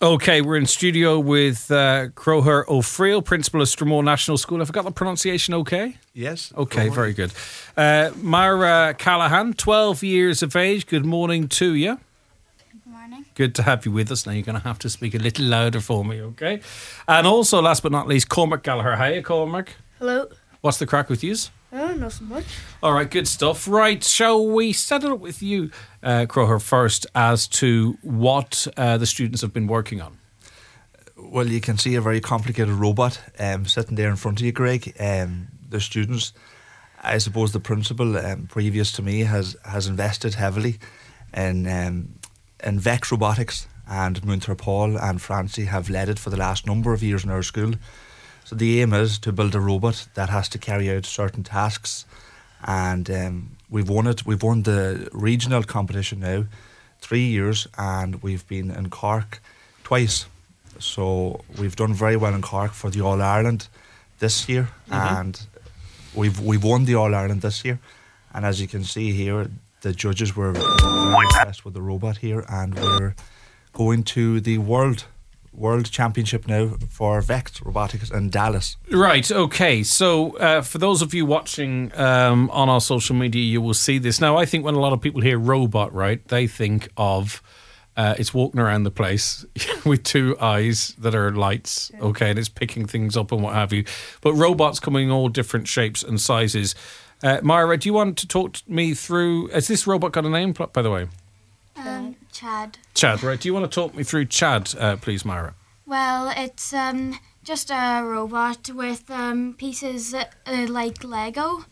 Okay, we're in studio with Crogher O'Friel, Principal of Stramore National School. Have I got the pronunciation okay? Yes. Okay, very good. Myra Callahan, 12 years of age. Good morning to you. Good morning. Good to have you with us. Now you're going to have to speak a little louder for me, okay? And also, last but not least, Cormac Gallagher. Hiya, Cormac. Hello. What's the crack with yous? Not so much. All right, good stuff. Right, shall we set it up with you, Crogher, first as to what the students have been working on? Well, you can see a very complicated robot sitting there in front of you, Greg. The students, I suppose the principal previous to me has invested heavily in Vex Robotics, and Munther Paul and Francie have led it for the last number of years in our school. So the aim is to build a robot that has to carry out certain tasks, and we've won it. We've won the regional competition now 3 years, and we've been in Cork twice. So we've done very well in Cork for the All-Ireland this year, and we've won the All-Ireland this year. And as you can see here, the judges were very impressed with the robot here, and we're going to the World Championship now for Vex Robotics in Dallas. Right, okay. So for those of you watching on our social media, you will see this. Now, I think when a lot of people hear robot, right, they think of it's walking around the place with two eyes that are lights, okay, and it's picking things up and what have you. But robots come in all different shapes and sizes. Myra, do you want to talk me through, has this robot got a name, by the way? Chad. Chad, right. Do you want to talk me through Chad, please, Myra? Well, it's just a robot with pieces like Lego.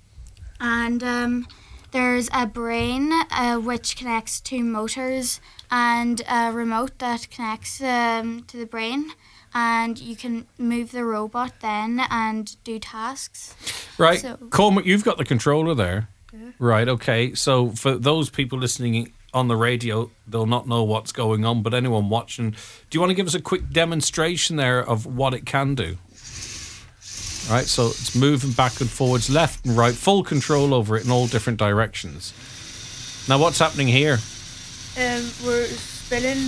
And there's a brain which connects to motors and a remote that connects to the brain. And you can move the robot then and do tasks. Right. So, Cormac, you've got the controller there. Yeah. Right, okay. So for those people listening on the radio, they'll not know what's going on, but anyone watching, do you want to give us a quick demonstration there of what it can do? Right, so it's moving back and forwards, left and right, full control over it in all different directions. Now what's happening here? We're spinning,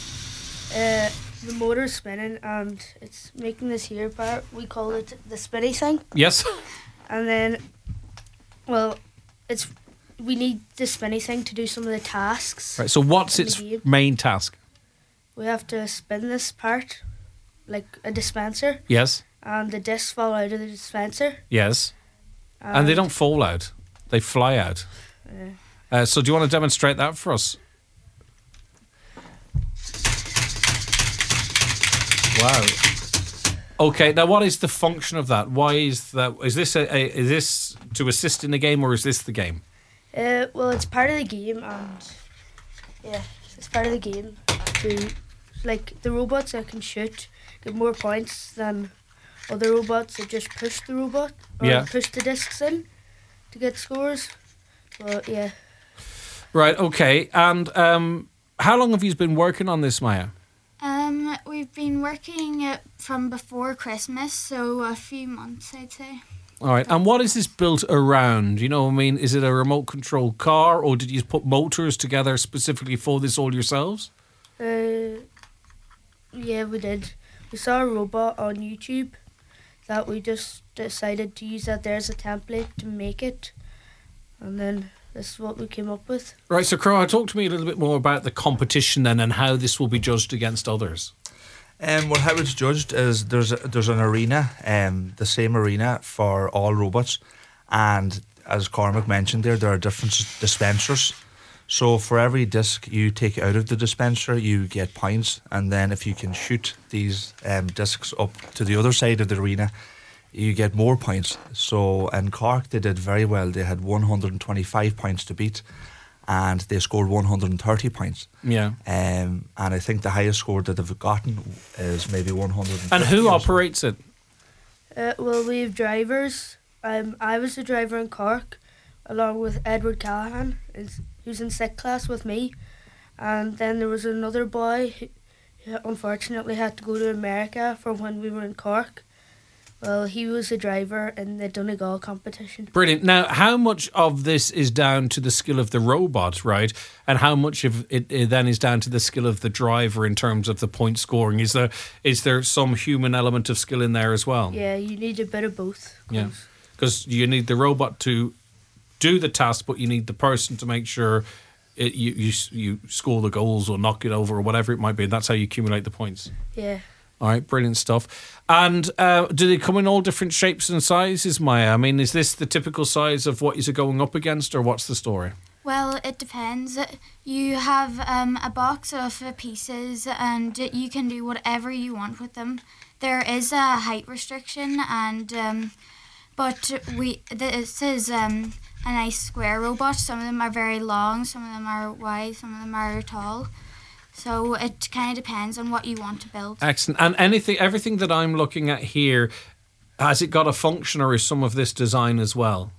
the motor's spinning, and it's making this here part. We call it the spinny thing. Yes? And then, well, we need the spinny thing to do some of the tasks. Right, so what's in the its game. main task? We have to spin this part like a dispenser, Yes? and the discs fall out of the dispenser. Yes. And they don't fall out, they fly out. So do you want to demonstrate that for us? Wow. Okay, now what is the function of that? Why is that? Is this is this to assist in the game, or is this the game? Well, it's part of the game, and yeah, it's part of the game. To like the robots that can shoot get more points than other robots that just push the robot or push the discs in to get scores. But yeah. Right. Okay. And how long have you been working on this, Maya? We've been working from before Christmas, so a few months, I'd say. All right. And what is this built around? You know, I mean, is it a remote control car, or did you put motors together specifically for this all yourselves? Yeah, we did. We saw a robot on YouTube that we just decided to use that there as a template to make it, and then this is what we came up with. Right. So, Crow, talk to me a little bit more about the competition then, and how this will be judged against others. Well, how it's judged is there's an arena, the same arena for all robots, and as Cormac mentioned there are different dispensers. So for every disc you take out of the dispenser, you get points, and then if you can shoot these discs up to the other side of the arena, you get more points. So in Cork they did very well. They had 125 points to beat, and they scored 130 points. Yeah. And I think the highest score that they've gotten is maybe 150. And who operates it? Well, we have drivers. I was the driver in Cork, along with Edward Callahan, who's in 6th class with me. And then there was another boy who unfortunately had to go to America for when we were in Cork. Well, he was a driver in the Donegal competition. Brilliant. Now, how much of this is down to the skill of the robot, right? And how much of it then is down to the skill of the driver in terms of the point scoring? Is there some human element of skill in there as well? Yeah, you need a bit of both. Yeah. Because you need the robot to do the task, but you need the person to make sure you score the goals or knock it over or whatever it might be. That's how you accumulate the points. Yeah. All right, brilliant stuff. And do they come in all different shapes and sizes, Maya? I mean, is this the typical size of what you're going up against, or what's the story? Well, it depends. You have a box of pieces, and you can do whatever you want with them. There is a height restriction, and but this is a nice square robot. Some of them are very long, some of them are wide, some of them are tall. So it kind of depends on what you want to build. Excellent. And everything that I'm looking at here, has it got a function, or is some of this design as well?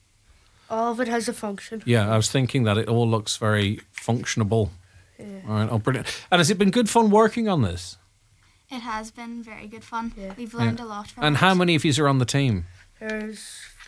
All of it has a function. Yeah, I was thinking that it all looks very functionable. Yeah. All right, oh, brilliant. And has it been good fun working on this? It has been very good fun. Yeah. We've learned a lot from it. And how many of you are on the team? There's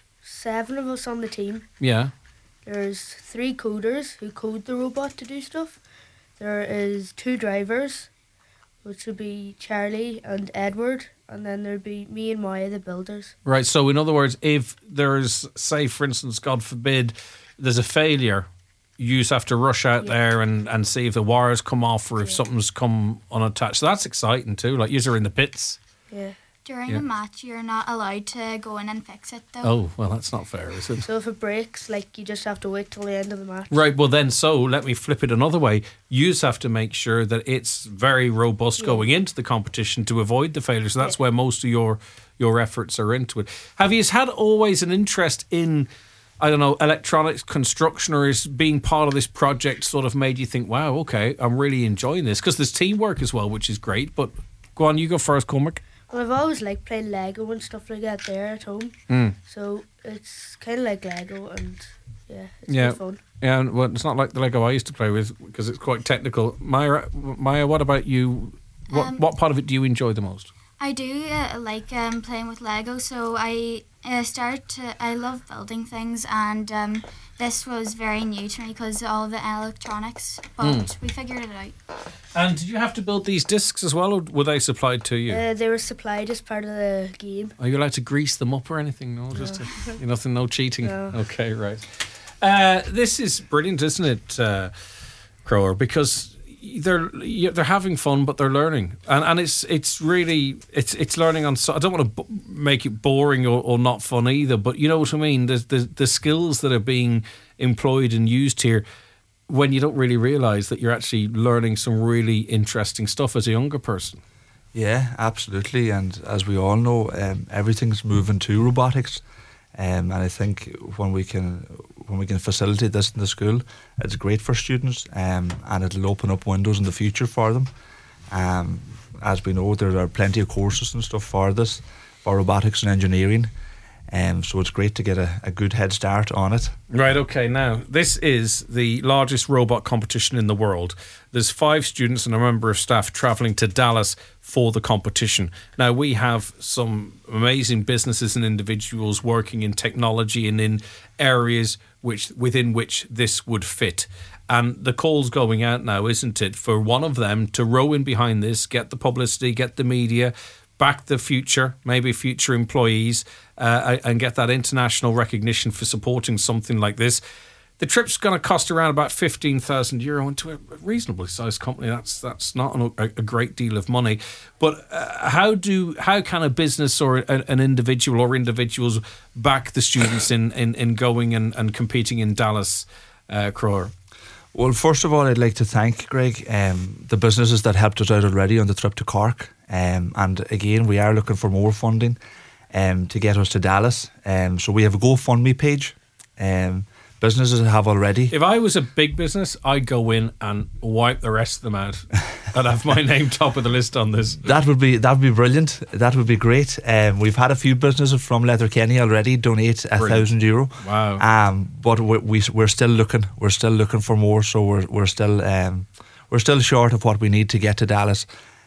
7 of us on the team. Yeah. There's 3 coders who code the robot to do stuff. There is 2 drivers, which would be Charlie and Edward, and then there'd be me and Maya, the builders. Right, so in other words, if there's, say, for instance, God forbid, there's a failure, you just have to rush out there and see if the wires come off or if something's come unattached. So that's exciting too, like you're in the pits. Yeah. During a match, you're not allowed to go in and fix it, though. Oh, well, that's not fair, is it? So if it breaks, like, you just have to wait till the end of the match. Right, well then, so let me flip it another way. You just have to make sure that it's very robust going into the competition to avoid the failure. So that's where most of your efforts are into it. Have you had always an interest in, I don't know, electronics construction, or is being part of this project sort of made you think, wow, okay, I'm really enjoying this? Because there's teamwork as well, which is great. But go on, you go first, Cormac. Well, I've always liked playing Lego and stuff like that there at home. So it's kind of like Lego, and yeah, it's good fun. Yeah, and well, it's not like the Lego I used to play with because it's quite technical. Maya, what about you? What part of it do you enjoy the most? I do like playing with Lego, so I love building things, and this was very new to me because all the electronics, but we figured it out. And did you have to build these discs as well, or were they supplied to you? They were supplied as part of the game. Are you allowed to grease them up or anything? No, just no cheating. No. Okay, right. This is brilliant, isn't it, Crower? Because they're having fun, but they're learning, and it's really learning on. I don't want to make it boring or not fun either, but you know what I mean. The skills that are being employed and used here, when you don't really realise that you're actually learning some really interesting stuff as a younger person. Yeah, absolutely. And as we all know, everything's moving to robotics, and I think when we can facilitate this in the school, it's great for students, and it'll open up windows in the future for them. As we know, there are plenty of courses and stuff for this, for robotics and engineering. So it's great to get a good head start on it. Right, okay. Now, this is the largest robot competition in the world. There's 5 students and a member of staff travelling to Dallas for the competition. Now, we have some amazing businesses and individuals working in technology and in areas within which this would fit. And the call's going out now, isn't it, for one of them to row in behind this, get the publicity, get the media, back the future, maybe future employees, and get that international recognition for supporting something like this. The trip's going to cost around about €15,000, and to a reasonably sized company, that's not a great deal of money. But how can a business or an individual or individuals back the students in going and competing in Dallas, Crower? Well, first of all, I'd like to thank Greg, the businesses that helped us out already on the trip to Cork. And again, we are looking for more funding to get us to Dallas. So we have a GoFundMe page. Businesses have already. If I was a big business, I'd go in and wipe the rest of them out. I'd have my name top of the list on this. That would be brilliant. That would be great. We've had a few businesses from Letterkenny already donate €1,000. Wow. But we're still looking. We're still looking for more. So we're still short of what we need to get to Dallas.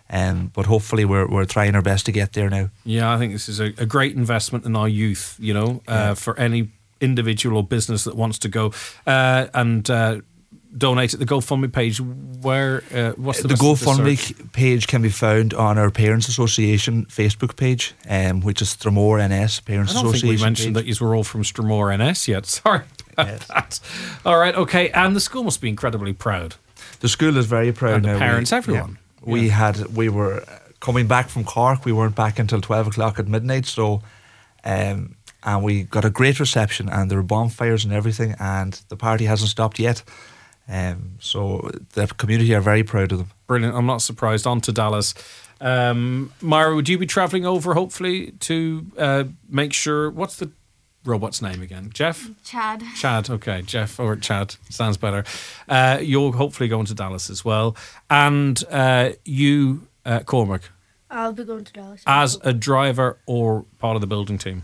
But hopefully we're trying our best to get there now. Yeah, I think this is a great investment in our youth, for any individual or business that wants to go and donate at the GoFundMe page. Where what's the GoFundMe page can be found on our Parents Association Facebook page, which is Stramore NS Parents Association. I don't think we mentioned that you were all from Stramore NS yet. Sorry about that. All right, okay. And the school must be incredibly proud. The school is very proud. And the now. parents, everyone. Yeah. We were coming back from Cork. We weren't back until 12 o'clock at midnight. So, and we got a great reception, and there were bonfires and everything, and the party hasn't stopped yet. So the community are very proud of them. Brilliant. I'm not surprised. On to Dallas. Myra, would you be travelling over, hopefully, to make sure... What's the robot's name again? Jeff? Chad. Chad, okay. Jeff or Chad. Sounds better. You're hopefully going to Dallas as well. And you, Cormac? I'll be going to Dallas. As a driver or part of the building team?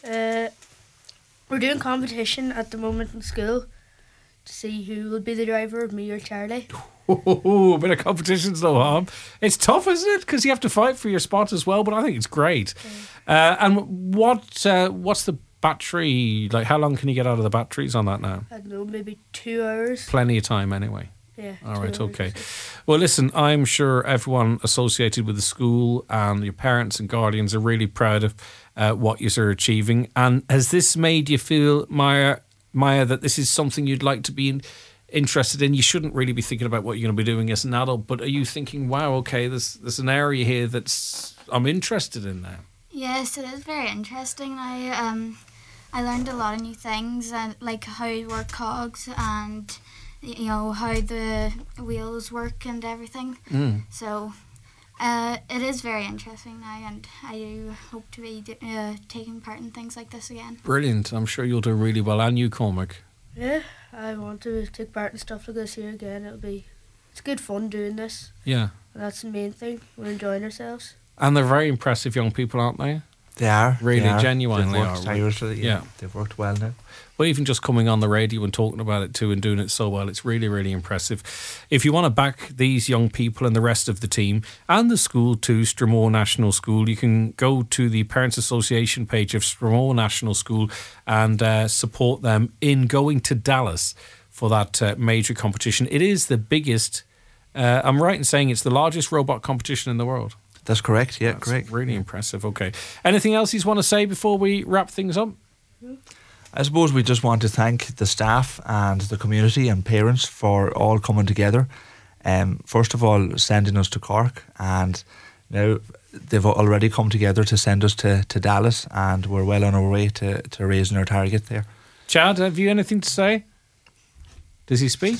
We're doing competition at the moment in school to see who will be the driver, me or Charlie. A bit of competition's no harm. It's tough, isn't it? Because you have to fight for your spot as well, but I think it's great. And what's the battery, like how long can you get out of the batteries on that now? I don't know, maybe 2 hours. Plenty of time anyway. Yeah. All right, 2 hours. okay. Well, listen, I'm sure everyone associated with the school and your parents and guardians are really proud of what you're achieving. And has this made you feel, Maya, that this is something you'd like to be interested in? You shouldn't really be thinking about what you're going to be doing as an adult, but are you thinking, wow, okay, there's an area here that's I'm interested in now? Yes, it is very interesting. I learned a lot of new things, and like how to work cogs and how the wheels work and everything. So it is very interesting now, and I do hope to be taking part in things like this again. Brilliant. I'm sure you'll do really well. And you, Cormac? Yeah, I want to take part in stuff like this here again. It's good fun doing this. Yeah. And that's the main thing. We're enjoying ourselves. And they're very impressive young people, aren't they? They are. Really, they are. genuinely They've worked tirelessly. Yeah. They've worked well now. Well, even just coming on the radio and talking about it too and doing it so well, it's really, really impressive. If you want to back these young people and the rest of the team and the school too, Stramore National School, you can go to the Parents Association page of Stramore National School and support them in going to Dallas for that major competition. It is the biggest, I'm right in saying it's the largest robot competition in the world. That's correct, yeah, That's correct. Really impressive, okay. Anything else you want to say before we wrap things up? I suppose we just want to thank the staff and the community and parents for all coming together. First of all, sending us to Cork, and now they've already come together to send us to Dallas, and we're well on our way to raising our target there. Chad, have you anything to say? Does he speak?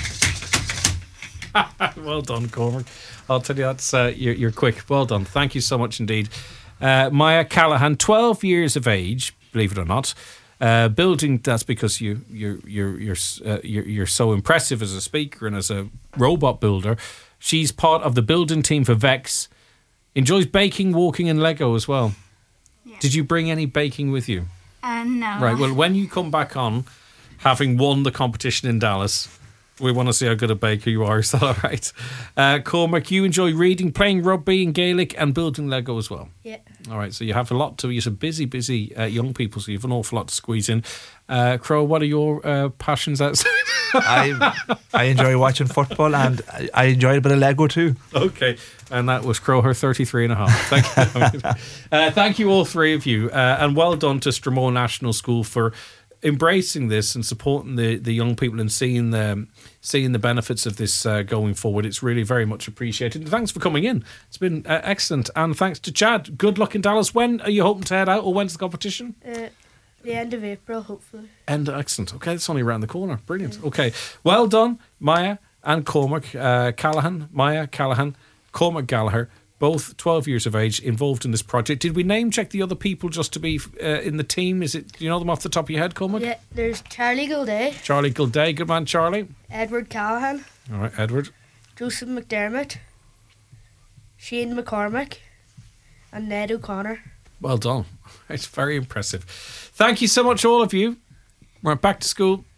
Well done, Cormac. I'll tell you, that's you're quick. Well done. Thank you so much indeed. Maya Callahan, 12 years of age, believe it or not. Building, that's because you're so impressive as a speaker and as a robot builder. She's part of the building team for Vex. Enjoys baking, walking and Lego as well. Yeah. Did you bring any baking with you? No. Right, well, when you come back on, having won the competition in Dallas, we want to see how good a baker you are. Is that all right? Cormac, you enjoy reading, playing rugby and Gaelic and building Lego as well. Yeah. All right, so you have a lot to... You're some busy young people, so you have an awful lot to squeeze in. Crow, what are your passions outside? I enjoy watching football, and I enjoy a bit of Lego too. Okay, and that was Crow, her 33 and a half. Thank you. Thank you all three of you, and well done to Stramore National School for embracing this and supporting the young people and seeing the benefits of this going forward. It's really very much appreciated. And thanks for coming in. It's been excellent. And thanks to Chad. Good luck in Dallas. When are you hoping to head out, or when's the competition? The end of April, hopefully. Excellent. Okay, it's only around the corner. Brilliant. Okay, well done, Maya and Cormac Callahan. Maya Callahan, Cormac Gallagher. Both 12 years of age, involved in this project. Did we name check the other people just to be in the team? Do you know them off the top of your head, Cormac? Yeah, there's Charlie Gilday. Charlie Gilday, good man, Charlie. Edward Callahan. All right, Edward. Joseph McDermott. Shane McCormick. And Ned O'Connor. Well done. It's very impressive. Thank you so much, all of you. We're back to school.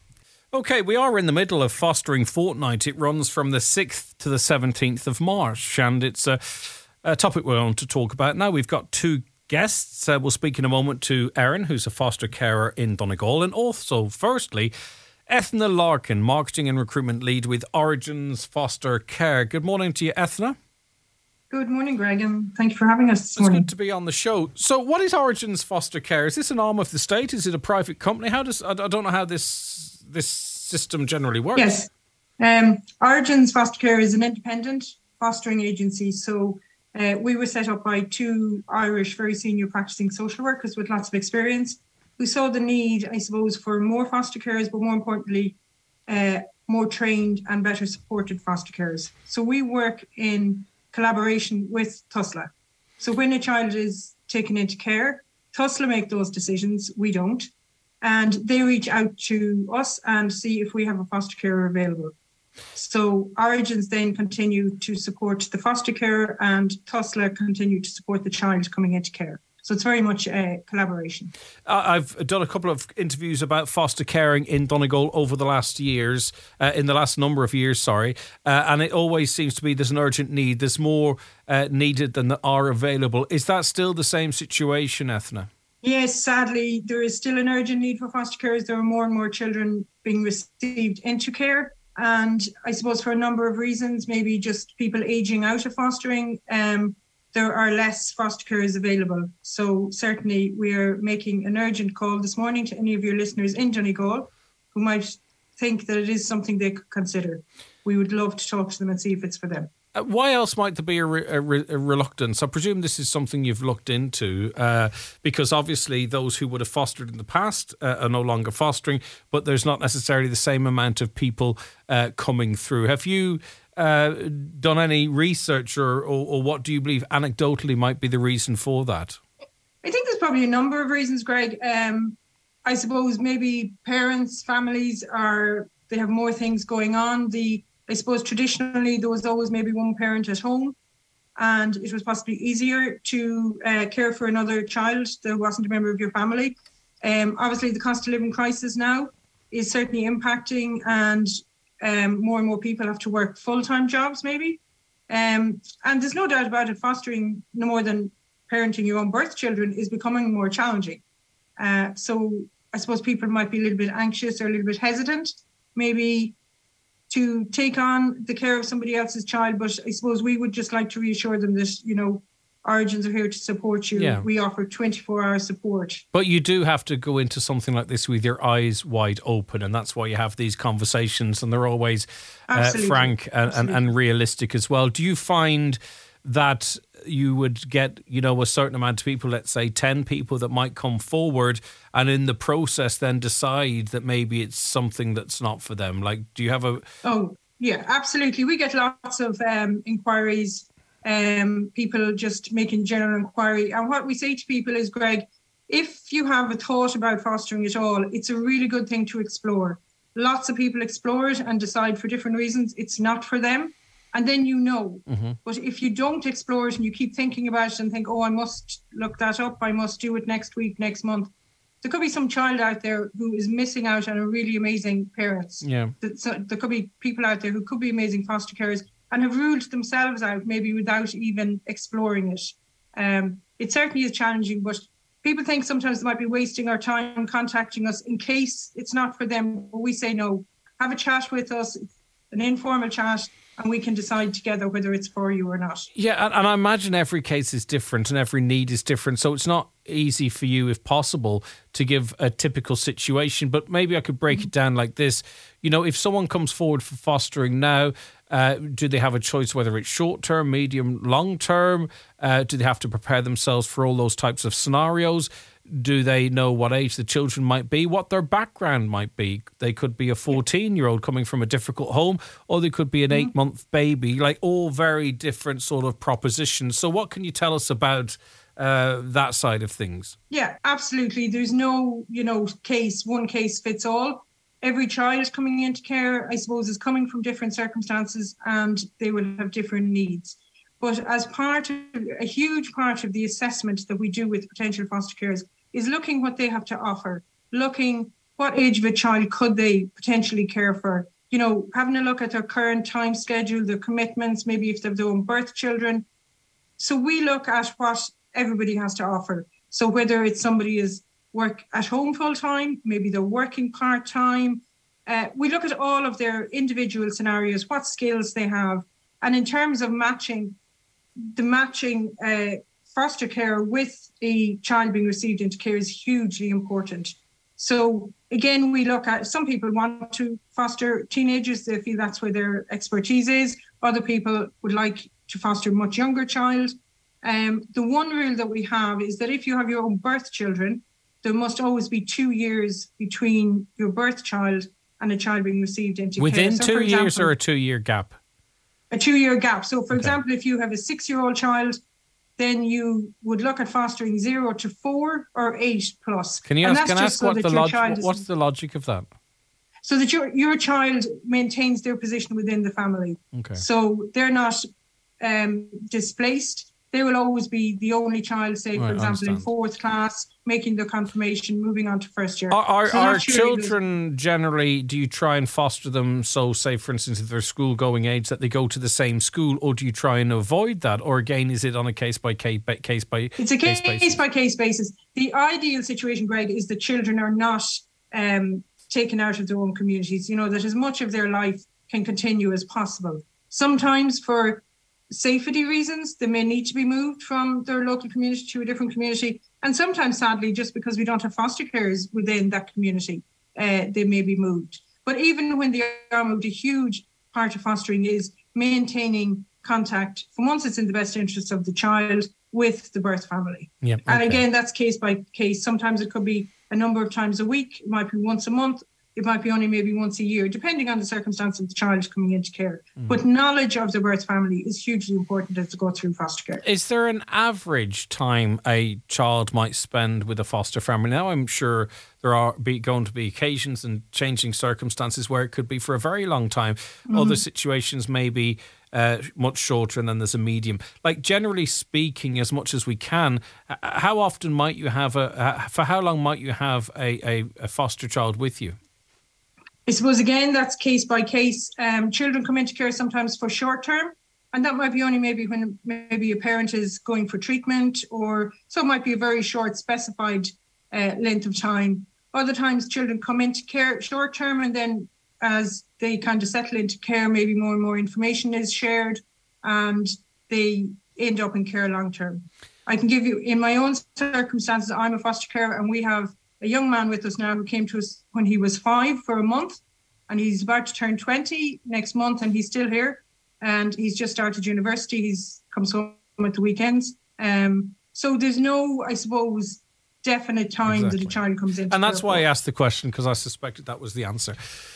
Okay, we are in the middle of Fostering Fortnight. It runs from the 6th to the 17th of March, and it's a topic we're on to talk about. Now, we've got two guests. We'll speak in a moment to Erin, who's a foster carer in Donegal, and also, firstly, Ethna Larkin, Marketing and Recruitment Lead with Origins Foster Care. Good morning to you, Ethna. Good morning, Greg, and thank you for having us this morning. It's good to be on the show. So what is Origins Foster Care? Is this an arm of the state? Is it a private company? I don't know how this system generally works. Yes. Origins Foster Care is an independent fostering agency. So we were set up by two Irish very senior practicing social workers with lots of experience who saw the need, I suppose, for more foster carers, but more importantly, more trained and better supported foster carers. So we work in collaboration with TUSLA. So when a child is taken into care, TUSLA make those decisions, we don't. And they reach out to us and see if we have a foster carer available. So Origins then continue to support the foster carer and TUSLA continue to support the child coming into care. So it's very much a collaboration. I've done a couple of interviews about foster caring in Donegal over the last number of years, and it always seems to be there's an urgent need. There's more needed than there are available. Is that still the same situation, Ethna? Yes, sadly, there is still an urgent need for foster carers. There are more and more children being received into care. And I suppose for a number of reasons, maybe just people aging out of fostering, there are less foster carers available. So certainly we are making an urgent call this morning to any of your listeners in Donegal who might think that it is something they could consider. We would love to talk to them and see if it's for them. Why else might there be a reluctance? I presume this is something you've looked into because obviously those who would have fostered in the past are no longer fostering, but there's not necessarily the same amount of people coming through. Have you done any research or what do you believe anecdotally might be the reason for that? I think there's probably a number of reasons, Greg. I suppose maybe parents, families they have more things going on. I suppose traditionally there was always maybe one parent at home and it was possibly easier to care for another child that wasn't a member of your family. Obviously the cost of living crisis now is certainly impacting and more people have to work full-time jobs maybe. And there's no doubt about it, fostering no more than parenting your own birth children is becoming more challenging. So I suppose people might be a little bit anxious or a little bit hesitant maybe to take on the care of somebody else's child, but I suppose we would just like to reassure them that, Origins are here to support you. Yeah. We offer 24-hour support. But you do have to go into something like this with your eyes wide open, and that's why you have these conversations, and they're always frank and realistic as well. Do you find that you would get, a certain amount of people, let's say 10 people that might come forward and in the process then decide that maybe it's something that's not for them? Like, do you have a... Oh, yeah, absolutely. We get lots of inquiries, people just making general inquiry. And what we say to people is, Greg, if you have a thought about fostering at all, it's a really good thing to explore. Lots of people explore it and decide for different reasons it's not for them. And then Mm-hmm. But if you don't explore it and you keep thinking about it and think, I must look that up, I must do it next week, next month, there could be some child out there who is missing out on a really amazing parents. Yeah. So there could be people out there who could be amazing foster carers and have ruled themselves out maybe without even exploring it. It certainly is challenging, but people think sometimes they might be wasting our time contacting us in case it's not for them. But we say no, have a chat with us, an informal chat, and we can decide together whether it's for you or not. Yeah, and I imagine every case is different and every need is different. So it's not easy for you, if possible, to give a typical situation. But maybe I could break it down like this. If someone comes forward for fostering now, do they have a choice whether it's short-term, medium, long-term? Do they have to prepare themselves for all those types of scenarios? Do they know what age the children might be, what their background might be? They could be a 14-year-old coming from a difficult home, or they could be an 8-month baby, like all very different sort of propositions. So what can you tell us about that side of things? Yeah, absolutely. There's no, one case fits all. Every child coming into care, I suppose, is coming from different circumstances and they will have different needs. But as a huge part of the assessment that we do with potential foster carers is looking what they have to offer, looking what age of a child could they potentially care for? Having a look at their current time schedule, their commitments, maybe if they've their own birth children. So we look at what everybody has to offer. So whether it's somebody is work at home full time, maybe they're working part time, we look at all of their individual scenarios, what skills they have. And in terms of matching foster care with a child being received into care is hugely important. So again, we look at, some people want to foster teenagers, they feel that's where their expertise is. Other people would like to foster a much younger child. The one rule that we have is that if you have your own birth children, there must always be 2 years between your birth child and a child being received into care. Within So 2 years or a 2 year gap? A 2 year gap. So for example, if you have a 6-year-old child, then you would look at fostering 0 to 4 or 8 plus. Can I ask what's the logic of that? So that your child maintains their position within the family. Okay. So they're not displaced. They will always be the only child, say, for example, in 4th class, making the confirmation, moving on to 1st year. Are children generally, do you try and foster them, so say, for instance, if they're school-going age, that they go to the same school, or do you try and avoid that? Or again, is it on a case-by-case basis? It's a case-by-case basis. The ideal situation, Greg, is that children are not taken out of their own communities, that as much of their life can continue as possible. Sometimes for safety reasons, they may need to be moved from their local community to a different community. And sometimes, sadly, just because we don't have foster carers within that community, they may be moved. But even when they are moved, a huge part of fostering is maintaining contact, for once it's in the best interest of the child, with the birth family. Yep, okay. And again, that's case by case. Sometimes it could be a number of times a week. It might be once a month. It might be only maybe once a year, depending on the circumstance of the child coming into care. But knowledge of the birth family is hugely important as they go through foster care. Is there an average time a child might spend with a foster family? Now, I'm sure there are going to be occasions and changing circumstances where it could be for a very long time. Other situations may be much shorter, and then there's a medium. Like, generally speaking, as much as we can, how often might you have for how long might you have a foster child with you? I suppose, again, that's case by case. Children come into care sometimes for short term, and that might be only maybe when maybe a parent is going for treatment, or so it might be a very short specified length of time. Other times children come into care short term, and then as they kind of settle into care, maybe more and more information is shared and they end up in care long term. I can give you, in my own circumstances, I'm a foster carer, and we have a young man with us now who came to us when he was 5 for a month, and he's about to turn 20 next month, and he's still here, and he's just started university. He's comes home at the weekends. So there's no, I suppose, definite time that a child comes into. And that's why I asked the question, because I suspected that was the answer.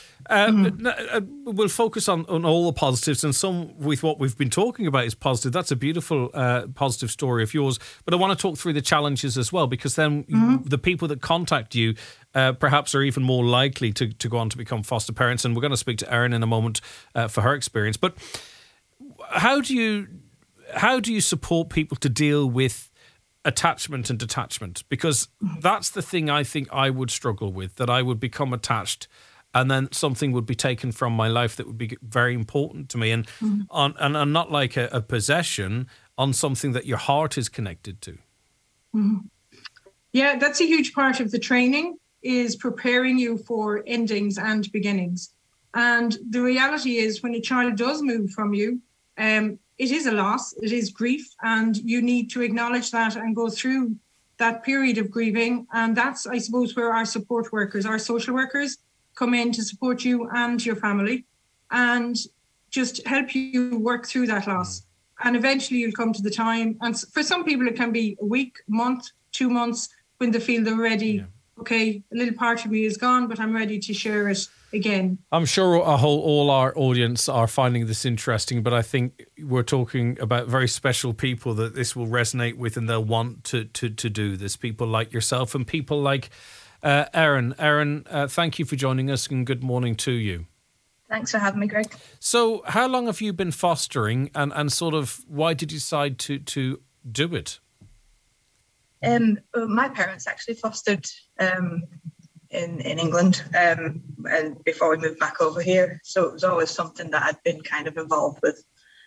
We'll focus on all the positives, and some with what we've been talking about is positive. That's a beautiful positive story of yours, but I want to talk through the challenges as well, because then the people that contact you perhaps are even more likely to go on to become foster parents, and we're going to speak to Erin in a moment for her experience. But how do you support people to deal with attachment and detachment? Because that's the thing I think I would struggle with, that I would become attached and then something would be taken from my life that would be very important to me, and not like a possession, on something that your heart is connected to. Yeah, that's a huge part of the training, is preparing you for endings and beginnings. And the reality is, when a child does move from you, it is a loss, it is grief, and you need to acknowledge that and go through that period of grieving. And that's, I suppose, where our support workers, our social workers, come in to support you and your family and just help you work through that loss. And eventually you'll come to the time, and for some people it can be a week, month, 2 months, when they feel they're ready. Yeah. Okay, a little part of me is gone, but I'm ready to share it again. I'm sure all our audience are finding this interesting, but I think we're talking about very special people that this will resonate with, and they'll want to do this. People like yourself and people like Erin. Erin, thank you for joining us, and good morning to you. Thanks for having me, Greg. So how long have you been fostering, and sort of why did you decide to do it? My parents actually fostered in England, and before we moved back over here. So it was always something that I'd been kind of involved with.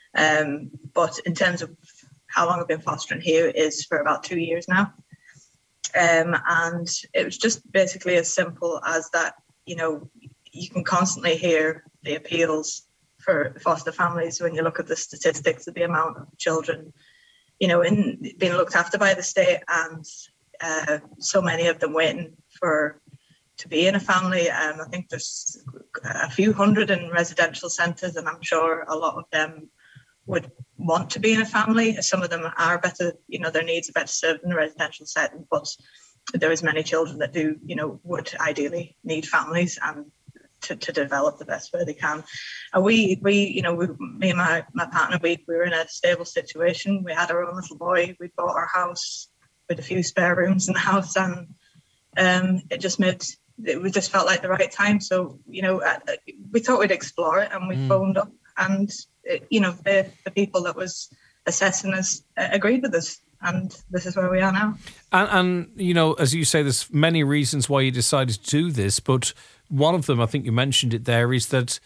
But in terms of how long I've been fostering here is for about 2 years now. And it was just basically as simple as that, you can constantly hear the appeals for foster families when you look at the statistics of the amount of children, in being looked after by the state, and so many of them waiting to be in a family. I think there's a few hundred in residential centres, and I'm sure a lot of them would want to be in a family. Some of them are better, their needs are better served in a residential setting, but there is many children that do, would ideally need families and to develop the best way they can. And me and my partner, we were in a stable situation. We had our own little boy. We bought our house with a few spare rooms in the house, and it just felt like the right time. So, we thought we'd explore it, and we phoned up, and the people that was assessing us agreed with us, and this is where we are now. And as you say, there's many reasons why you decided to do this, but one of them, I think you mentioned it there, is that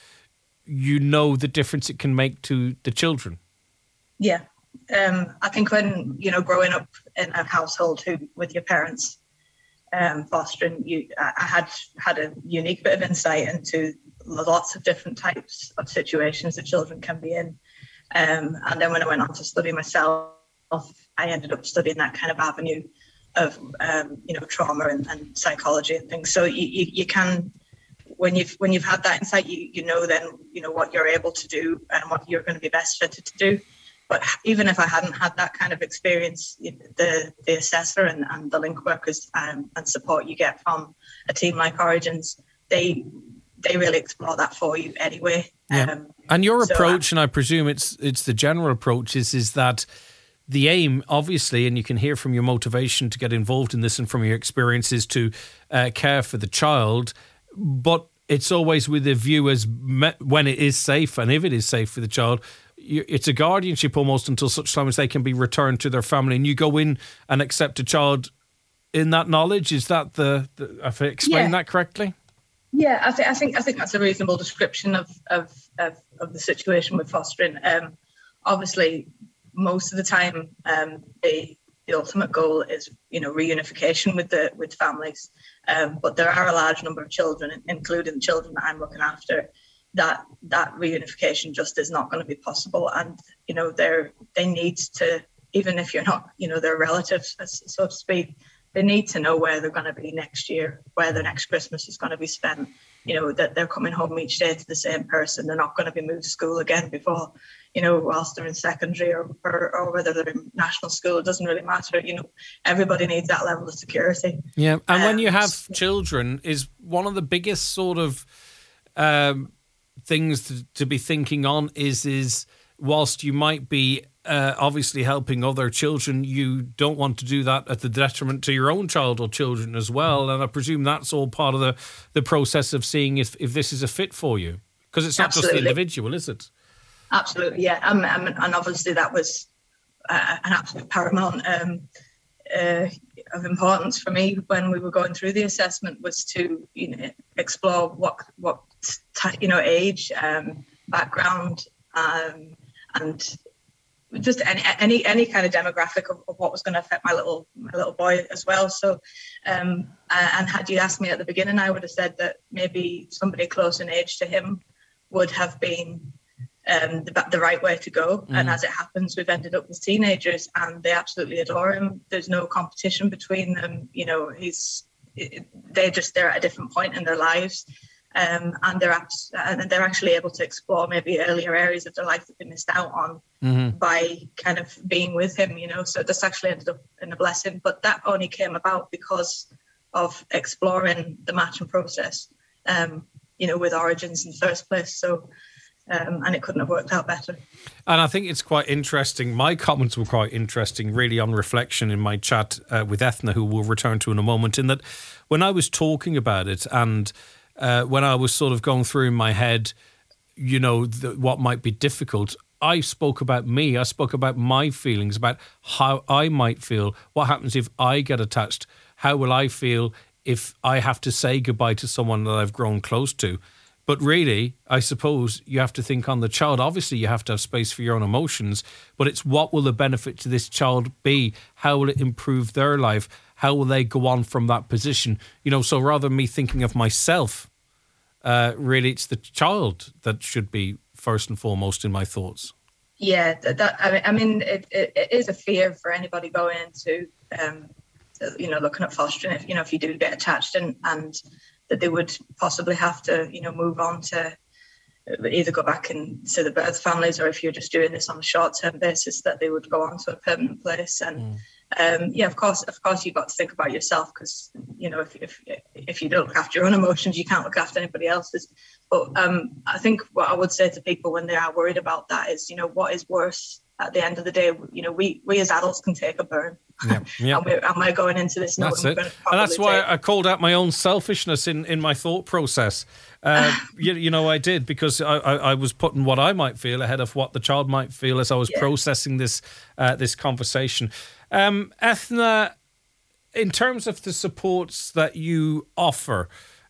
the difference it can make to the children. Yeah. I think when, growing up in a household with your parents fostering, I had a unique bit of insight into lots of different types of situations that children can be in. And then when I went on to study myself, I ended up studying that kind of avenue of, trauma and psychology and things. So you can, when you've had that insight, then what you're able to do and what you're going to be best fitted to do. But even if I hadn't had that kind of experience, the assessor and the link workers and support you get from a team like Origins, they really explore that for you anyway. Yeah. And your approach, and I presume it's the general approach, is that the aim, obviously, and you can hear from your motivation to get involved in this and from your experiences to care for the child, but it's always with a view as when it is safe, and if it is safe for the child, it's a guardianship almost until such time as they can be returned to their family, and you go in and accept a child in that knowledge. Is that have I explained that correctly? Yeah, I think that's a reasonable description of the situation with fostering. Obviously, most of the time, the ultimate goal is reunification with families. But there are a large number of children, including the children that I'm looking after, that reunification just is not going to be possible, and they need to, even if you're not their relatives, so to speak, they need to know where they're going to be next year, where their next Christmas is going to be spent, that they're coming home each day to the same person. They're not going to be moved to school again before, whilst they're in secondary or whether they're in national school. It doesn't really matter. Everybody needs that level of security. Yeah. And when you have children, is one of the biggest sort of things to be thinking on is whilst you might be obviously helping other children, you don't want to do that at the detriment to your own child or children as well. And I presume that's all part of the process of seeing if this is a fit for you, because it's not Absolutely. just the individual, is it? Absolutely, yeah. And obviously that was an absolute paramount of importance for me when we were going through the assessment, was to explore what age, background, and just any kind of demographic of what was going to affect my little boy as well. So, and had you asked me at the beginning, I would have said that maybe somebody close in age to him would have been the right way to go. And as it happens, we've ended up with teenagers, and they absolutely adore him. There's no competition between them. They're at a different point in their lives. And they're actually able to explore maybe earlier areas of their life that they missed out on by kind of being with him, So this actually ended up in a blessing, but that only came about because of exploring the matching process, with Origins in the first place. So, and it couldn't have worked out better. And I think it's quite interesting. My comments were quite interesting, really, on reflection in my chat with Ethna, who we'll return to in a moment, in that when I was talking about it and when I was sort of going through in my head, what might be difficult, I spoke about me. I spoke about my feelings, about how I might feel. What happens if I get attached? How will I feel if I have to say goodbye to someone that I've grown close to. But really, I suppose you have to think on the child. Obviously, you have to have space for your own emotions, but it's what will the benefit to this child be? How will it improve their life? How will they go on from that position? So rather than me thinking of myself, really, it's the child that should be first and foremost in my thoughts. Yeah, it is a fear for anybody going into, looking at fostering. If you do get attached and that they would possibly have to, move on to either go back into the birth families, or if you're just doing this on a short-term basis, that they would go on to a permanent place. And of course, you've got to think about yourself, because if you don't look after your own emotions, you can't look after anybody else's. But I think what I would say to people when they are worried about that is, what is worse at the end of the day? We as adults can take a burn. Yeah. and we're going into this. That's it. And that's why I called out my own selfishness in my thought process. I did, because I was putting what I might feel ahead of what the child might feel as I was processing this conversation. Ethna, in terms of the supports that you offer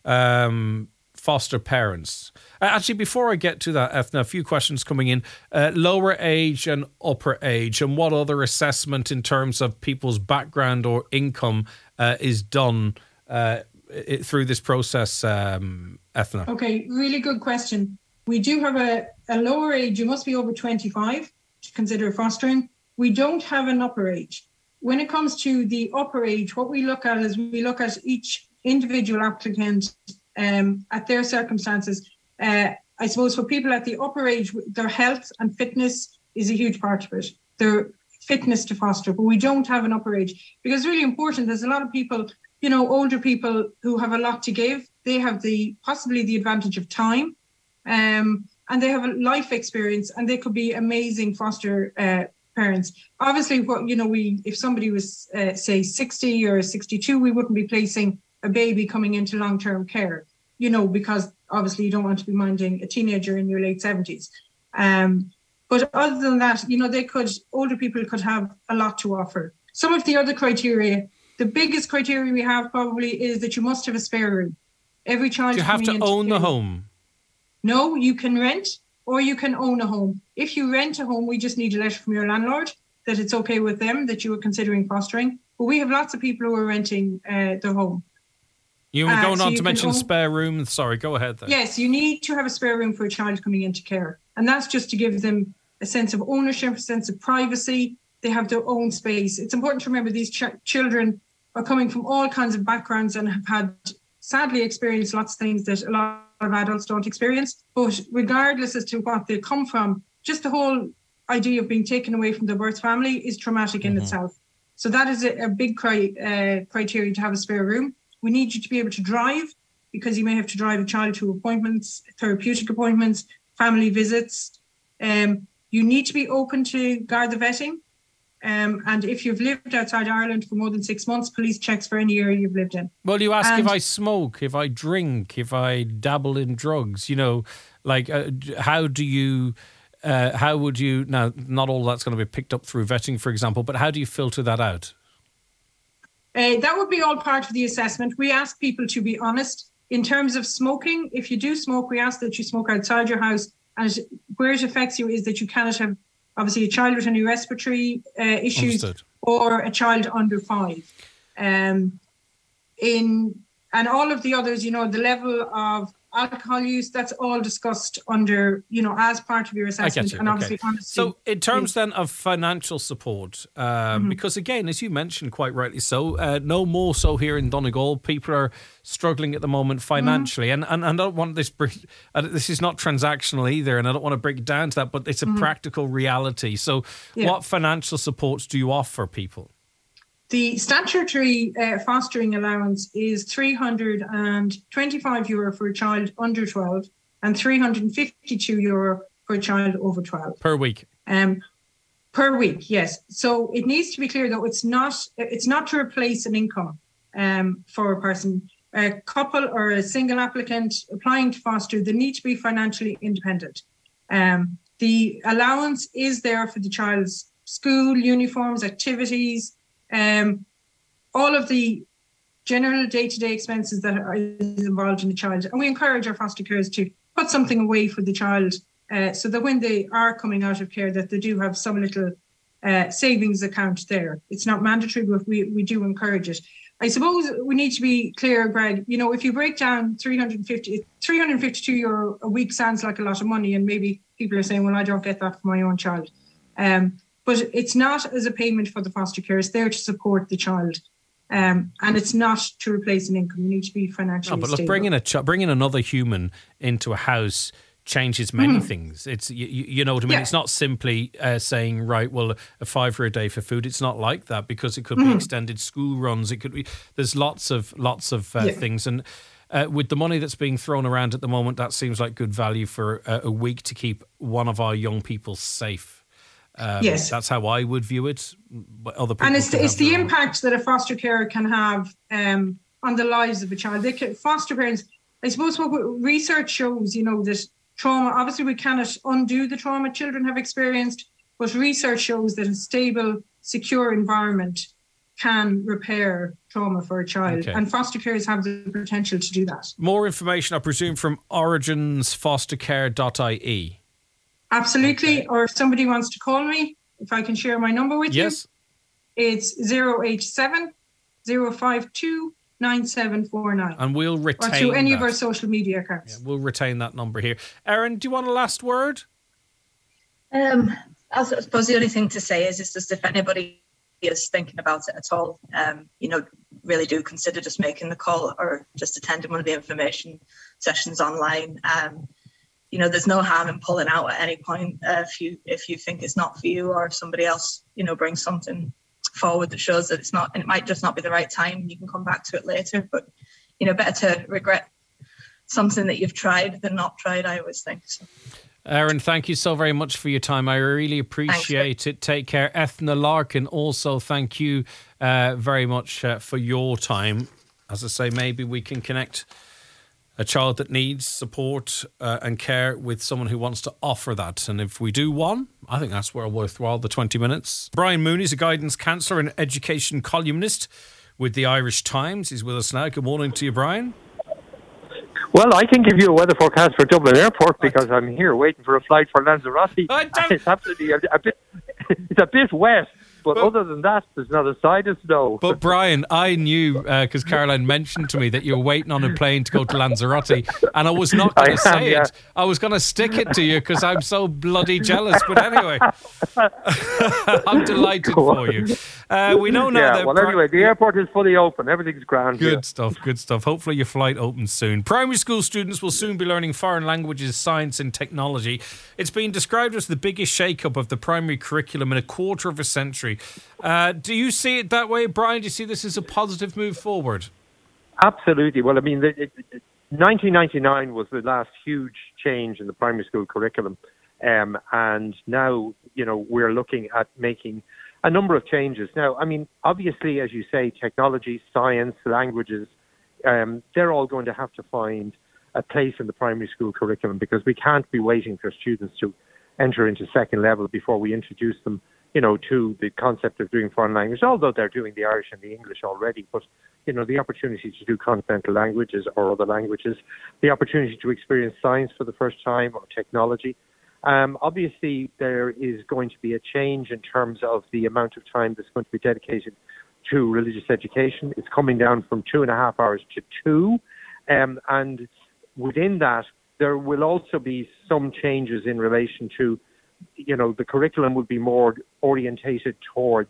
foster parents, actually, before I get to that, Ethna, a few questions coming in. Lower age and upper age, and what other assessment in terms of people's background or income is done through this process, Ethna? Okay, really good question. We do have a lower age. You must be over 25 to consider fostering. We don't have an upper age. When it comes to the upper age, what we look at is we look at each individual applicant at their circumstances. I suppose for people at the upper age, their health and fitness is a huge part of it. Their fitness to foster, but we don't have an upper age, because it's really important. There's a lot of people, older people who have a lot to give. They have possibly the advantage of time, and they have a life experience, and they could be amazing foster parents. Obviously, if somebody was say 60 or 62, we wouldn't be placing a baby coming into long-term care, because obviously you don't want to be minding a teenager in your late 70s. But other than that, older people could have a lot to offer. Some of the other criteria, the biggest criteria we have probably is that you must have a spare room. Every child. Do you have to own the home? No, you can rent, or you can own a home. If you rent a home, we just need a letter from your landlord that it's okay with them, that you are considering fostering. But we have lots of people who are renting their home. You were going on to mention spare room. Sorry, go ahead there. Yes, you need to have a spare room for a child coming into care. And that's just to give them a sense of ownership, a sense of privacy. They have their own space. It's important to remember these children are coming from all kinds of backgrounds and have had, sadly, experienced lots of things that a lot of adults don't experience. But regardless as to what they come from, just the whole idea of being taken away from their birth family is traumatic in itself. So that is a big criteria to have a spare room. We need you to be able to drive, because you may have to drive a child to appointments, therapeutic appointments, family visits. You need to be open to Garda vetting. And if you've lived outside Ireland for more than 6 months, police checks for any area you've lived in. Well, you ask if I smoke, if I drink, if I dabble in drugs, how would you, now, not all that's going to be picked up through vetting, for example, but how do you filter that out? That would be all part of the assessment. We ask people to be honest. In terms of smoking, if you do smoke, we ask that you smoke outside your house. And where it affects you is that you cannot have, obviously, a child with any respiratory issues. Understood. Or a child under 5. And all of the others, the level of alcohol use, that's all discussed under, as part of your assessment. And obviously, honesty. So in terms then of financial support, because again, as you mentioned quite rightly so, no more so here in Donegal, people are struggling at the moment financially. And I don't want this is not transactional either, and I don't want to break it down to that, but it's a practical reality. So what financial supports do you offer people? The statutory fostering allowance is €325 for a child under 12 and €352 for a child over 12. Per week? Per week, yes. So it needs to be clear, though, it's not to replace an income for a person. A couple or a single applicant applying to foster, they need to be financially independent. The allowance is there for the child's school, uniforms, activities, all of the general day-to-day expenses that are involved in the child. And we encourage our foster carers to put something away for the child so that when they are coming out of care, that they do have some little savings account there. It's not mandatory, but we do encourage it. I suppose we need to be clear, Greg, you know, if you break down €352 a week sounds like a lot of money, and maybe people are saying, well, I don't get that for my own child. But it's not as a payment for the foster care. It's there to support the child. And it's not to replace an income. You need to be financially but look, stable. bringing another human into a house changes many things. It's you know what I mean. It's not simply saying, right, well, a €5 a day for food. It's not like that, because it could be extended school runs. It could be. There's lots of things, and with the money that's being thrown around at the moment, that seems like good value for a week to keep one of our young people safe. Yes, that's how I would view it. But other people, and it's the impact that a foster carer can have on the lives of a child. Foster parents, I suppose, what research shows, you know, that trauma. Obviously, we cannot undo the trauma children have experienced, but research shows that a stable, secure environment can repair trauma for a child, and foster carers have the potential to do that. More information, I presume, from originsfostercare.ie. Absolutely. Or if somebody wants to call me, if I can share my number with you. It's 087 052 9749. And we'll retain or through any of our social media accounts. Yeah, we'll retain that number here. Erin, do you want a last word? I suppose the only thing to say is just if anybody is thinking about it at all, you know, really do consider just making the call or just attending one of the information sessions online. You know, there's no harm in pulling out at any point if you think it's not for you, or somebody else, you know, brings something forward that shows that it's not, and it might just not be the right time. You can come back to it later, but, you know, better to regret something that you've tried than not tried, I always think. So. Erin, thank you so very much for your time. I really appreciate it. Take care. Ethna Larkin, also thank you very much for your time. As I say, maybe we can connect a child that needs support and care with someone who wants to offer that. And if we do one, I think that's well worthwhile, the 20 minutes. Brian Mooney is a guidance counsellor and education columnist with the Irish Times. He's with us now. Good morning to you, Brian. Well, I can give you a weather forecast for Dublin Airport because I'm here waiting for a flight for Lanzarote. It's absolutely a bit wet. But other than that, there's not a side of snow. But Brian, I knew, because Caroline mentioned to me that you were waiting on a plane to go to Lanzarote, and I was not going to say it. I was going to stick it to you because I'm so bloody jealous. But anyway, I'm delighted for you. We know now that... Well, anyway, the airport is fully open. Everything's grand. Good stuff. Hopefully your flight opens soon. Primary school students will soon be learning foreign languages, science and technology. It's been described as the biggest shake-up of the primary curriculum in a quarter of a century. Do you see it that way, Brian? Do you see this as a positive move forward? Absolutely. Well, I mean, 1999 was the last huge change in the primary school curriculum. And now, you know, we're looking at making a number of changes. Now, I mean, obviously, as you say, technology, science, languages, they're all going to have to find a place in the primary school curriculum because we can't be waiting for students to enter into second level before we introduce them, you know, to the concept of doing foreign language, although they're doing the Irish and the English already. But, you know, the opportunity to do continental languages or other languages, the opportunity to experience science for the first time or technology. Obviously, there is going to be a change in terms of the amount of time that's going to be dedicated to religious education. It's coming down from 2.5 hours to 2. And within that, there will also be some changes in relation to, you know, the curriculum would be more orientated towards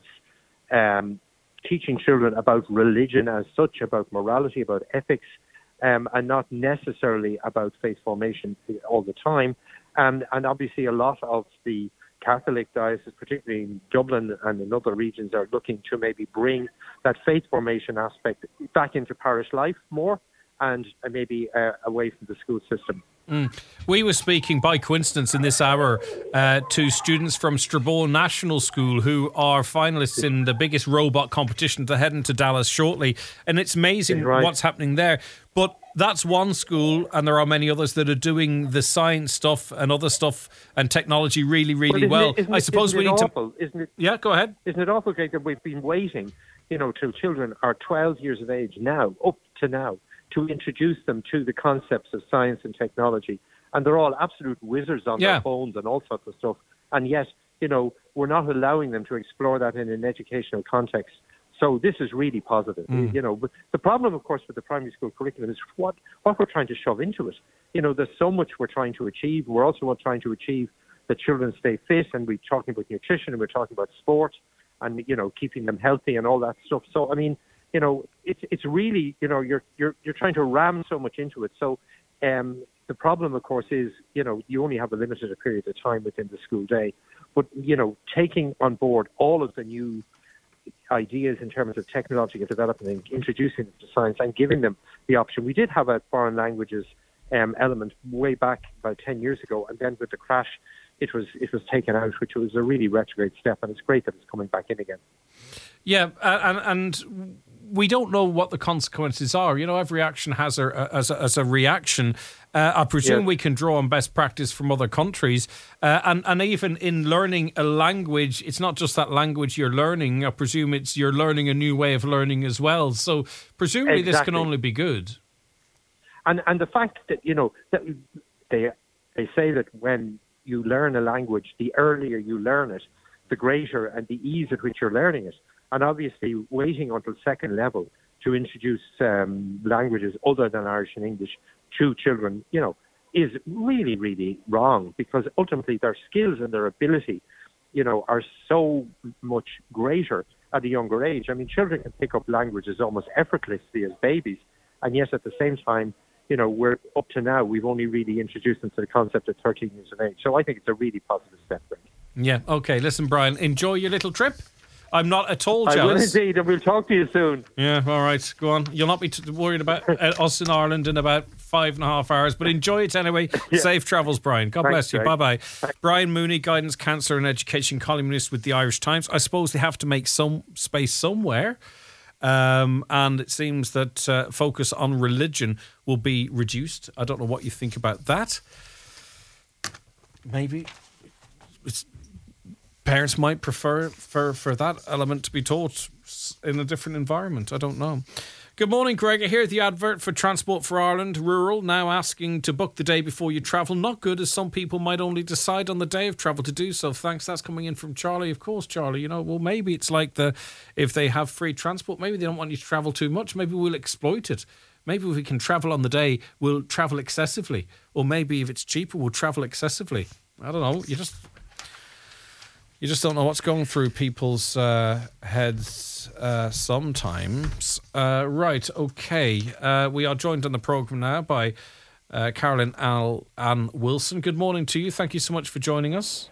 teaching children about religion as such, about morality, about ethics, and not necessarily about faith formation all the time. And obviously a lot of the Catholic dioceses, particularly in Dublin and in other regions, are looking to maybe bring that faith formation aspect back into parish life more and maybe away from the school system. We were speaking by coincidence in this hour to students from Strabane National School who are finalists in the biggest robot competition to head into Dallas shortly. And it's amazing what's happening there. But that's one school, and there are many others that are doing the science stuff and other stuff and technology really, really well. Isn't I suppose we need awful, Isn't it? Yeah, go ahead. Isn't it awful, Greg, that we've been waiting, till children are 12 years of age now, up to now, to introduce them to the concepts of science and technology. And they're all absolute wizards on their phones and all sorts of stuff. And yet, we're not allowing them to explore that in an educational context. So this is really positive. But the problem, of course, with the primary school curriculum is what we're trying to shove into it. There's so much we're trying to achieve. We're also trying to achieve that children stay fit, and we're talking about nutrition, and we're talking about sport, and keeping them healthy and all that stuff. So I mean, it's really you're trying to ram so much into it. So the problem, of course, is you only have a limited period of time within the school day. But taking on board all of the new ideas in terms of technological development and introducing them to science and giving them the option. We did have a foreign languages element way back about 10 years ago, and then with the crash, it was taken out, which was a really retrograde step, and it's great that it's coming back in again. Yeah, and we don't know what the consequences are. Every action has a reaction. I presume we can draw on best practice from other countries. And even in learning a language, it's not just that language you're learning. I presume you're learning a new way of learning as well. So presumably this can only be good. And the fact that, that they say that when you learn a language, the earlier you learn it, the greater and the ease at which you're learning it. And obviously, waiting until second level to introduce languages other than Irish and English to children, is really, really wrong, because ultimately their skills and their ability, are so much greater at a younger age. I mean, children can pick up languages almost effortlessly as babies, and yet at the same time, we're up to now, we've only really introduced them to the concept at 13 years of age. So I think it's a really positive step, Greg. Yeah, okay. Listen, Brian, enjoy your little trip. I'm not at all jealous. I will indeed, and we'll talk to you soon. Yeah, all right, go on. You'll not be worried about us in Ireland in about 5.5 hours, but enjoy it anyway. Yeah. Safe travels, Brian. God bless you. Greg. Bye-bye. Brian Mooney, Guidance Counsellor and Education Columnist with the Irish Times. I suppose they have to make some space somewhere, and it seems that focus on religion will be reduced. I don't know what you think about that. Maybe parents might prefer for that element to be taught in a different environment. I don't know. Good morning, Greg. I hear the advert for Transport for Ireland Rural now asking to book the day before you travel. Not good, as some people might only decide on the day of travel to do so. Thanks. That's coming in from Charlie. Of course, Charlie. Well, maybe it's like if they have free transport, maybe they don't want you to travel too much. Maybe we'll exploit it. Maybe if we can travel on the day, we'll travel excessively. Or maybe if it's cheaper, we'll travel excessively. I don't know. You just don't know what's going through people's heads sometimes. Right, okay. We are joined on the programme now by Carolyn Ann Wilson. Good morning to you. Thank you so much for joining us.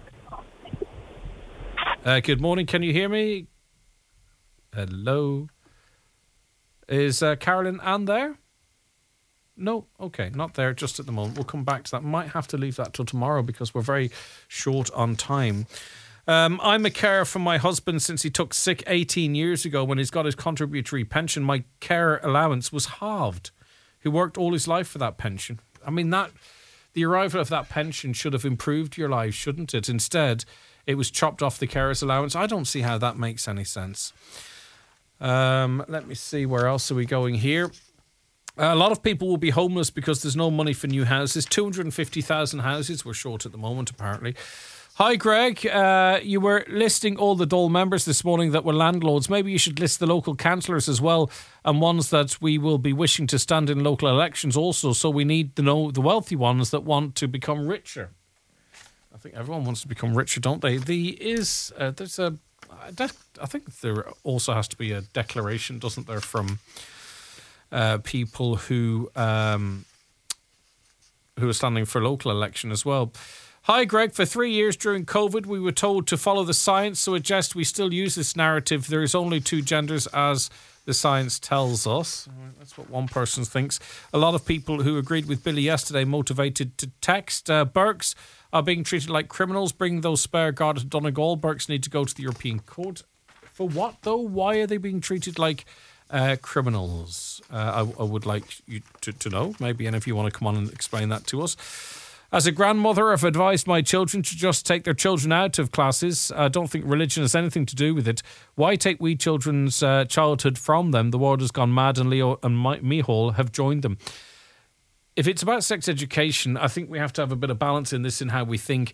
Good morning. Can you hear me? Hello? Is Carolyn Ann there? No, okay, not there just at the moment. We'll come back to that. Might have to leave that till tomorrow because we're very short on time. I'm a carer for my husband since he took sick 18 years ago. When he's got his contributory pension, my care allowance was halved. He worked all his life for that pension. I mean, the arrival of that pension should have improved your life, shouldn't it? Instead, it was chopped off the carer's allowance. I don't see how that makes any sense. Let me see, where else are we going here? A lot of people will be homeless because there's no money for new houses. 250,000 houses we're short at the moment, apparently. Hi, Greg. You were listing all the Dáil members this morning that were landlords. Maybe you should list the local councillors as well, and ones that we will be wishing to stand in local elections also. So we need to know the wealthy ones that want to become richer. I think everyone wants to become richer, don't they? I think there also has to be a declaration, doesn't there, from people who are standing for local election as well. Hi, Greg. For 3 years during COVID, we were told to follow the science, so at Jest we still use this narrative. There is only two genders, as the science tells us. That's what one person thinks. A lot of people who agreed with Billy yesterday motivated to text. Burkes are being treated like criminals. Bring those spare Garda to Donegal. Burkes need to go to the European Court. For what, though? Why are they being treated like criminals? I would like you to know, maybe, and if you want to come on and explain that to us. As a grandmother, I've advised my children to just take their children out of classes. I don't think religion has anything to do with it. Why take wee children's childhood from them? The world has gone mad, and Leo and Mihal have joined them. If it's about sex education, I think we have to have a bit of balance in this in how we think.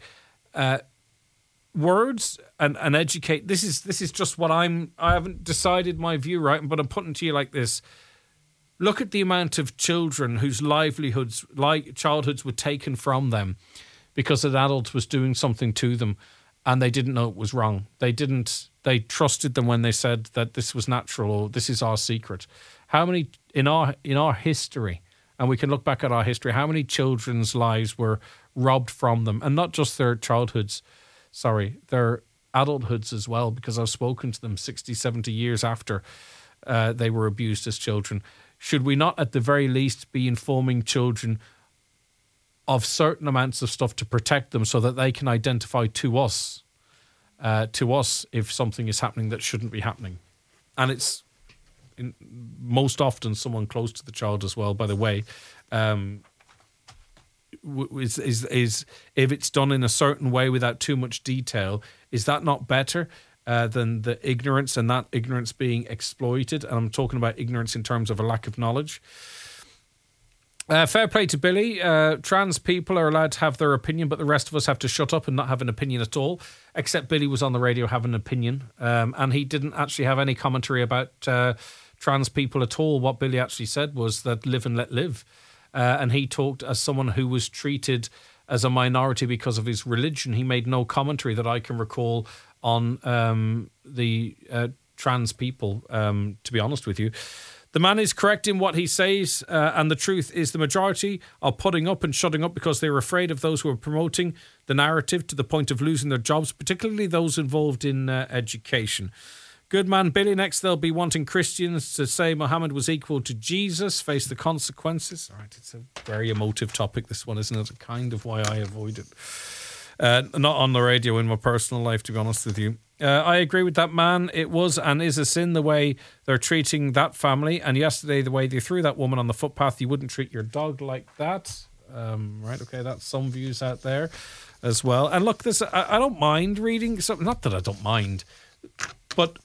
Words and educate. This is just what I haven't decided my view, right? But I'm putting to you like this. Look at the amount of children whose childhoods were taken from them because an adult was doing something to them and they didn't know it was wrong. They trusted them when they said that this was natural or this is our secret. How many in our history, and we can look back at our history, how many children's lives were robbed from them? And not just their childhoods, their adulthoods as well, because I've spoken to them 60, 70 years after they were abused as children. Should we not, at the very least, be informing children of certain amounts of stuff to protect them so that they can identify to us if something is happening that shouldn't be happening? And it's most often someone close to the child as well, by the way. Is if it's done in a certain way without too much detail, is that not better than the ignorance and that ignorance being exploited? And I'm talking about ignorance in terms of a lack of knowledge. Fair play to Billy. Trans people are allowed to have their opinion, but the rest of us have to shut up and not have an opinion at all. Except Billy was on the radio having an opinion, and he didn't actually have any commentary about trans people at all. What Billy actually said was that live and let live. And he talked as someone who was treated as a minority because of his religion. He made no commentary that I can recall on the trans people, to be honest with you. The man is correct in what he says, and the truth is the majority are putting up and shutting up because they're afraid of those who are promoting the narrative to the point of losing their jobs, particularly those involved in education. Good man, Billy. Next, they'll be wanting Christians to say Muhammad was equal to Jesus, face the consequences. All right, it's a very emotive topic, this one, isn't it? Kind of why I avoid it. Not on the radio, in my personal life, to be honest with you. I agree with that man. It was and is a sin the way they're treating that family. And yesterday, the way they threw that woman on the footpath, you wouldn't treat your dog like that. Right, okay, that's some views out there as well. And look, this I don't mind reading something. Not that I don't mind, but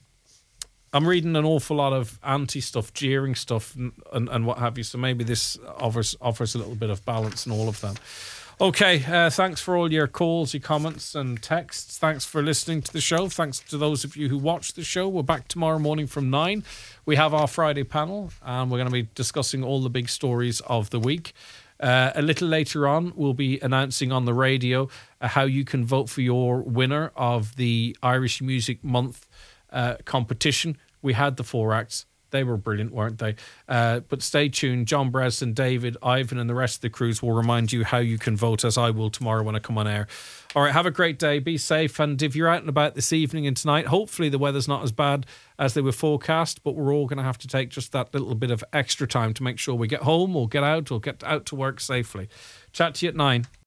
I'm reading an awful lot of anti-stuff, jeering stuff and what have you. So maybe this offers a little bit of balance in all of that. Okay, thanks for all your calls, your comments and texts. Thanks for listening to the show. Thanks to those of you who watch the show. We're back tomorrow morning from 9. We have our Friday panel and we're going to be discussing all the big stories of the week. A little later on, we'll be announcing on the radio how you can vote for your winner of the Irish Music Month competition. We had the 4 acts. They were brilliant, weren't they? But stay tuned. John Bresson, David, Ivan and the rest of the crews will remind you how you can vote, as I will tomorrow when I come on air. All right, have a great day. Be safe. And if you're out and about this evening and tonight, hopefully the weather's not as bad as they were forecast, but we're all going to have to take just that little bit of extra time to make sure we get home or get out to work safely. Chat to you at 9.